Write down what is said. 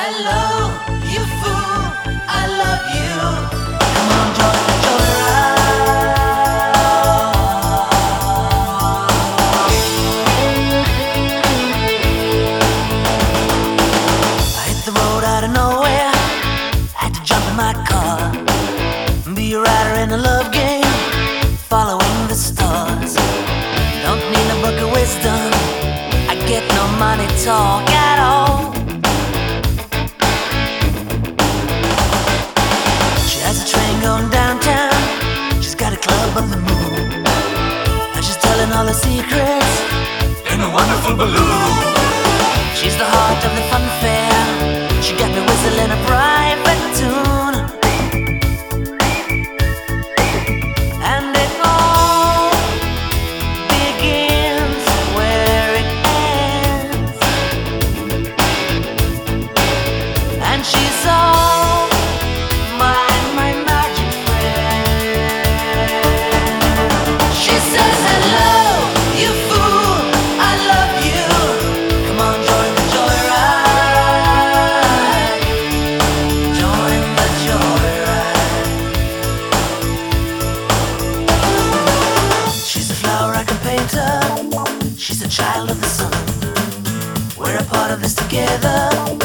hello, you fool, I love you. Come on, join the joyride. I hit the road out of nowhere, had to jump in my car, be a rider in a love game, following the stars. Don't need a book of wisdom, I get no money talk at all. She has a train going downtown, she's got a club on the moon, and she's telling all her secrets in a wonderful balloon. She's the heart of the fun fair, she got me whistling a private tune. And it all begins where it ends, and she's all my magic friend. She says, hello, you fool, I love you. Come on, join the joyride. Join the joyride. She's a flower I can paint her, she's a child of the sun. We're a part of this together.